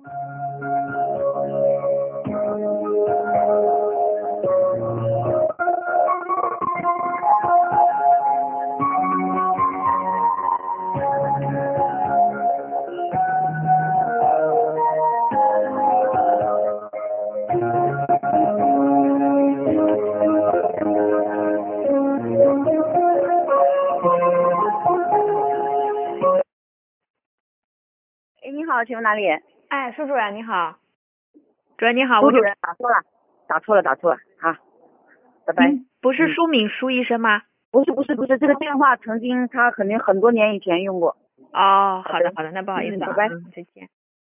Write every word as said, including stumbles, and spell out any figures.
哎，你好，请问哪里？ 哎，苏主任你好。主任你好， 苏主我就任打错了，打错了，打错了，好，拜拜。 您不是嗯舒敏舒医生吗？ 不是不是不是，这个电话曾经他肯定很多年以前用过。 哦， 好的好的好的，那不好意思啊， 嗯拜拜嗯，再见。